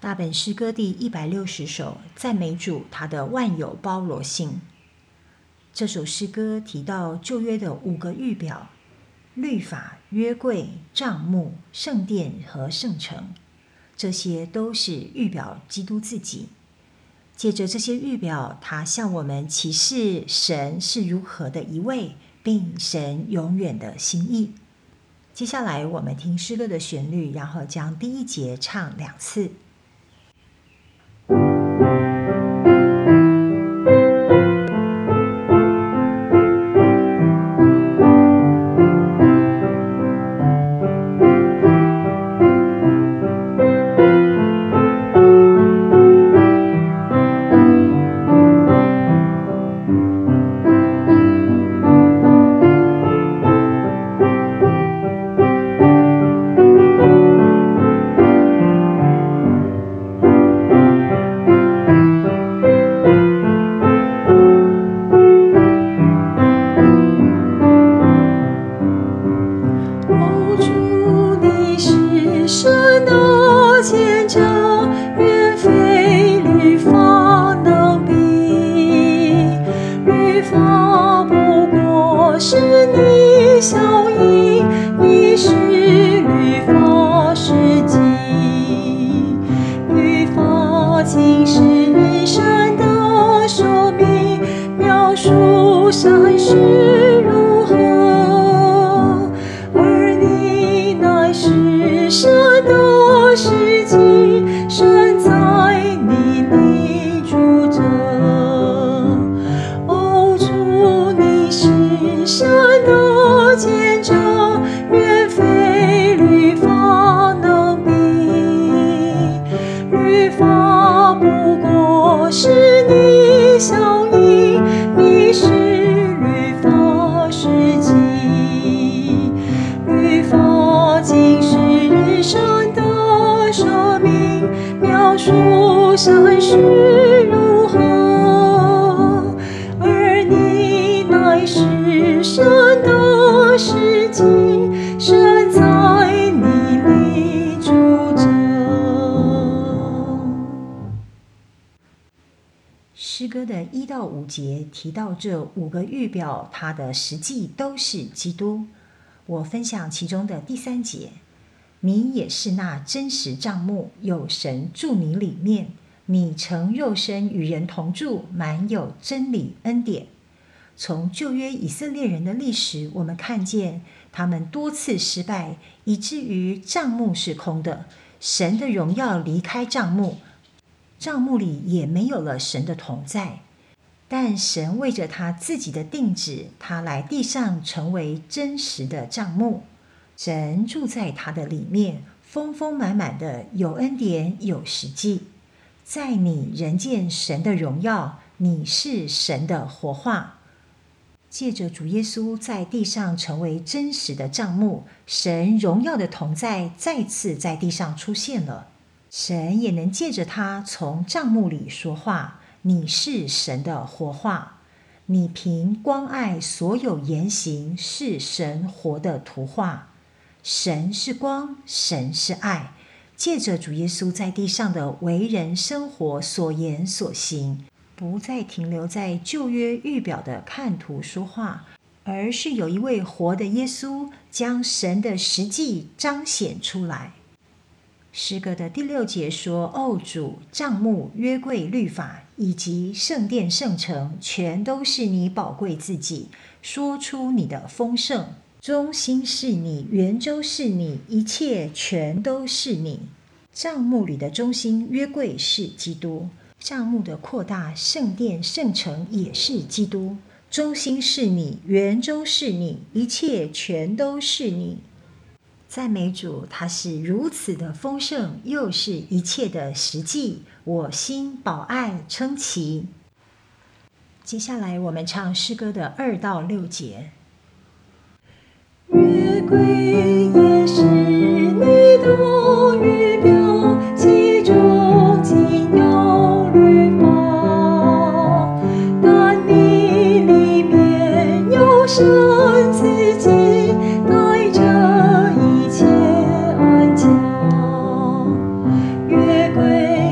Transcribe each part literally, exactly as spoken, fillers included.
大本诗歌第一百六十首，赞美主他的万有包罗性。这首诗歌提到旧约的五个预表：律法、约柜、帐幕、圣殿和圣城，这些都是预表基督自己。借着这些预表，他向我们启示神是如何的一位，并神永远的心意。接下来我们听诗歌的旋律，然后将第一节唱两次。诗歌的一到五节提到这五个预表，它的实际都是基督。我分享其中的第三节：你也是那真实帐幕，有神住你里面，你成肉身与人同住，满有真理恩典。从旧约以色列人的历史，我们看见他们多次失败，以至于帐幕是空的，神的荣耀离开帐幕，帐幕里也没有了神的同在。但神为着他自己的定旨，他来地上成为真实的帐幕，神住在他的里面，丰丰满满的，有恩典有实际。在你人见神的荣耀，你是神的活化。借着主耶稣在地上成为真实的帐幕，神荣耀的同在再次在地上出现了。神也能借着他从帐幕里说话，你是神的活化。你凭关爱所有言行，是神活的图画。神是光，神是爱。借着主耶稣在地上的为人生活所言所行，不再停留在旧约预表的看图说话，而是有一位活的耶稣将神的实际彰显出来。诗歌的第六节说：哦主，帐幕、约柜、律法以及圣殿圣城，全都是你宝贵自己，说出你的丰盛。中心是你，圆周是你，一切全都是你。帐幕里的中心约柜是基督，帐幕的扩大，圣殿圣城也是基督。中心是你，圆周是你，一切全都是你。赞美主，他是如此的丰盛，又是一切的实际，我心饱爱称奇。接下来我们唱诗歌的二到六节。 约柜也是你的预表，其中尽有律法，但你里面有神自己，带着一切安家。约柜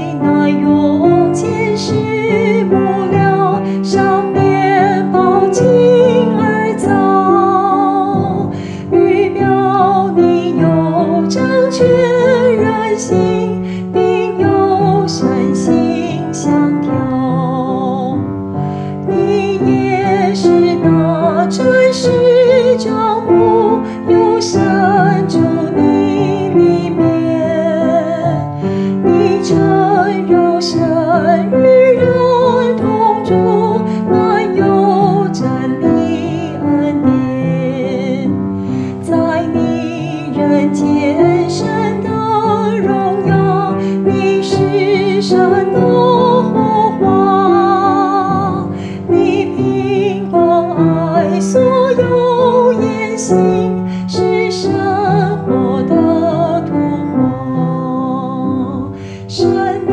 心，并有善心相调。你也是那真实帐幕，有神住你里面。你曾有神与人同住，满有真理恩典。在你人间神的荣耀，你是神的火花。你凭光爱所有言行，是生活的图画。神